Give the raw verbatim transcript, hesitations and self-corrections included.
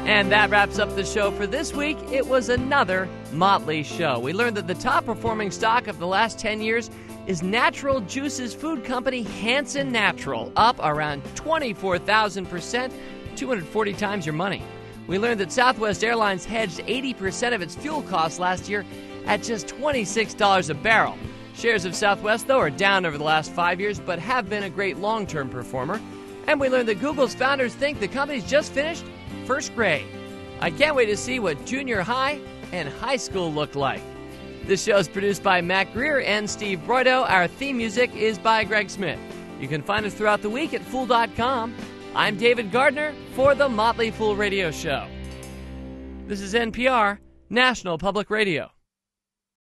And that wraps up the show for this week. It was another Motley show. We learned that the top performing stock of the last ten years is natural juices food company Hanson Natural, up around twenty-four thousand percent, two hundred forty times your money. We learned that Southwest Airlines hedged eighty percent of its fuel costs last year at just twenty-six dollars a barrel. Shares of Southwest, though, are down over the last five years, but have been a great long-term performer. And we learned that Google's founders think the company's just finished first grade. I can't wait to see what junior high and high school look like. This show is produced by Matt Greer and Steve Broido. Our theme music is by Greg Smith. You can find us throughout the week at fool dot com. I'm David Gardner for the Motley Fool Radio Show. This is N P R, National Public Radio.